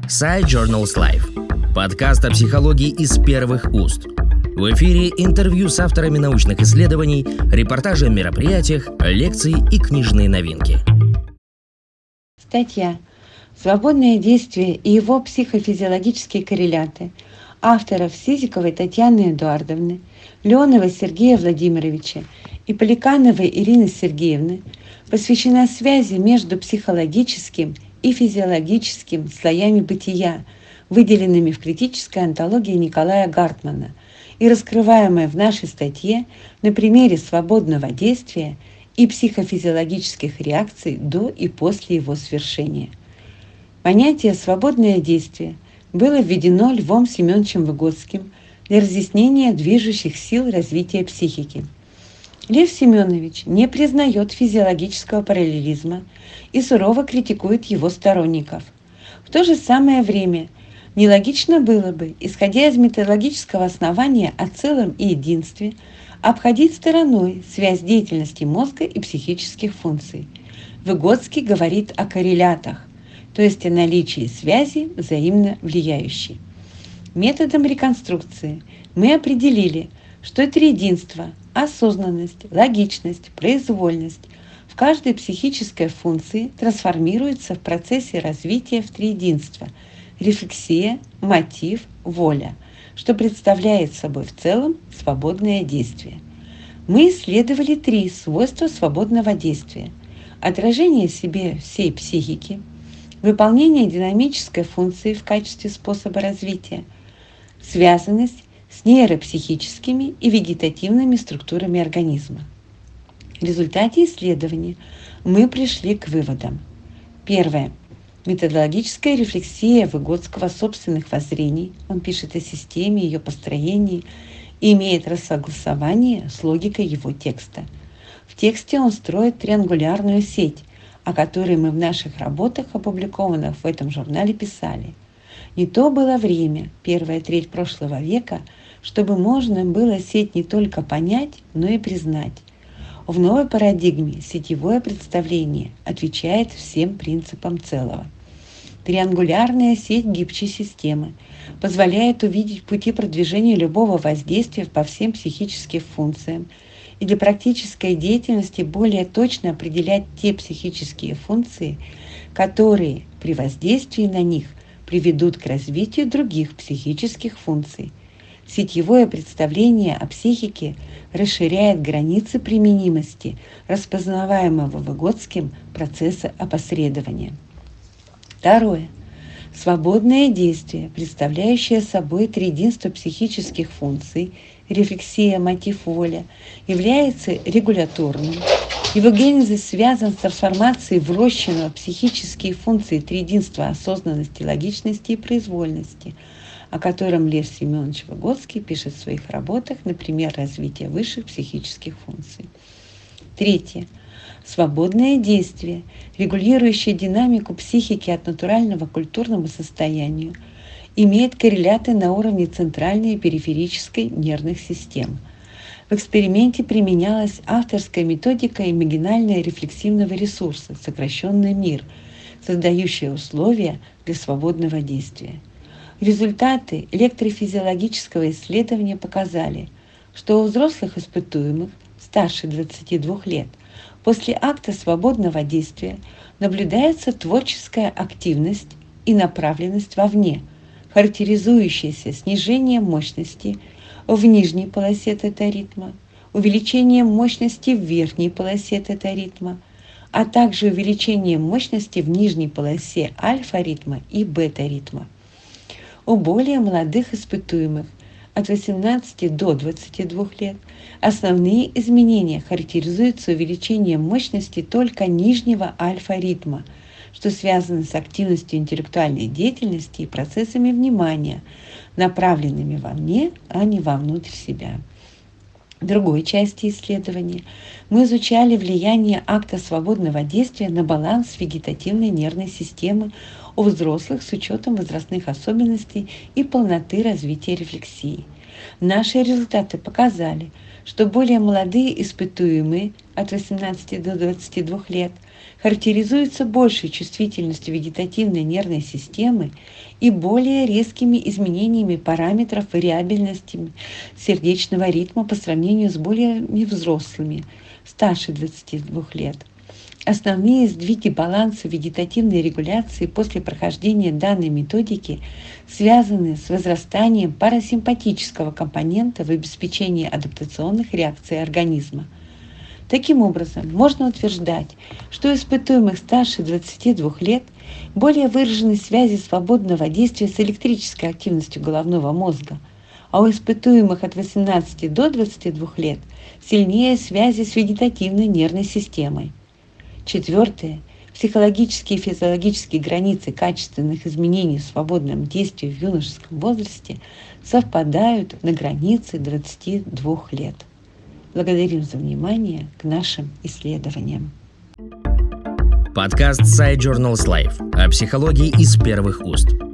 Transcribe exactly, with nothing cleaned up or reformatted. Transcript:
Sci Journals Live. Подкаст о психологии из первых уст. В эфире интервью с авторами научных исследований, репортажи о мероприятиях, лекции и книжные новинки. Статья «Свободное действие и его психофизиологические корреляты» авторов Сизиковой Татьяны Эдуардовны, Леонова Сергея Владимировича и Поликановой Ирины Сергеевны посвящена связи между психологическим и физиологическим слоями бытия, выделенными в критической антологии Николая Гартмана и раскрываемая в нашей статье на примере свободного действия и психофизиологических реакций до и после его свершения. Понятие «свободное действие» было введено Львом Семеновичем Выгодским для разъяснения движущих сил развития психики. Лев Семенович не признает физиологического параллелизма и сурово критикует его сторонников. В то же самое время нелогично было бы, исходя из методологического основания о целом и единстве, обходить стороной связь деятельности мозга и психических функций. Выгодский говорит о коррелятах, то есть о наличии связи, взаимно влияющей. Методом реконструкции мы определили, что триединство, осознанность, логичность, произвольность в каждой психической функции трансформируется в процессе развития в триединство – рефлексия, мотив, воля, что представляет собой в целом свободное действие. Мы исследовали три свойства свободного действия: отражение в себе всей психики, выполнение динамической функции в качестве способа развития, связанность с нейропсихическими и вегетативными структурами организма. В результате исследования мы пришли к выводам. Первое. Методологическая рефлексия Выгодского собственных воззрений, он пишет о системе, ее построении, и имеет рассогласование с логикой его текста. В тексте он строит триангулярную сеть, о которой мы в наших работах, опубликованных в этом журнале, писали. Не то было время, первая треть прошлого века, чтобы можно было сеть не только понять, но и признать. В новой парадигме сетевое представление отвечает всем принципам целого. Триангулярная сеть гибче системы позволяет увидеть пути продвижения любого воздействия по всем психическим функциям и для практической деятельности более точно определять те психические функции, которые при воздействии на них приведут к развитию других психических функций. Сетевое представление о психике расширяет границы применимости распознаваемого Выгодским процесса опосредования. Второе. Свободное действие, представляющее собой триединство психических функций, рефлексия, мотив, воля, является регуляторным. Его генезис связан с трансформацией врощенного в психические функции триединства осознанности, логичности и произвольности, о котором Лев Семенович Выгодский пишет в своих работах, например, «Развитие высших психических функций». Третье. Свободное действие, регулирующее динамику психики от натурального к культурному состоянию, имеет корреляты на уровне центральной и периферической нервных систем. В эксперименте применялась авторская методика имагинального рефлексивного ресурса, сокращенный МИР, создающая условия для свободного действия. Результаты электрофизиологического исследования показали, что у взрослых испытуемых старше двадцати двух лет после акта свободного действия наблюдается творческая активность и направленность вовне, характеризующаяся снижением мощности в нижней полосе тета-ритма, увеличением мощности в верхней полосе тета-ритма, а также увеличением мощности в нижней полосе альфа-ритма и бета-ритма. У более молодых испытуемых от восемнадцати до двадцати двух лет основные изменения характеризуются увеличением мощности только нижнего альфа-ритма, что связано с активностью интеллектуальной деятельности и процессами внимания, направленными вовне, а не вовнутрь себя. В другой части исследования мы изучали влияние акта свободного действия на баланс вегетативной нервной системы у взрослых с учетом возрастных особенностей и полноты развития рефлексии. Наши результаты показали, что более молодые испытуемые от восемнадцати до двадцати двух лет характеризуется большей чувствительностью вегетативной нервной системы и более резкими изменениями параметров вариабельности сердечного ритма по сравнению с более взрослыми, старше двадцати двух лет. Основные сдвиги баланса вегетативной регуляции после прохождения данной методики связаны с возрастанием парасимпатического компонента в обеспечении адаптационных реакций организма. Таким образом, можно утверждать, что у испытуемых старше двадцати двух лет более выражены связи свободного действия с электрической активностью головного мозга, а у испытуемых от восемнадцати до двадцати двух лет сильнее связи с вегетативной нервной системой. Четвертое. Психологические и физиологические границы качественных изменений в свободном действии в юношеском возрасте совпадают на границе двадцати двух лет. Благодарим за внимание к нашим исследованиям. Подкаст Side Journals Life о психологии из первых уст.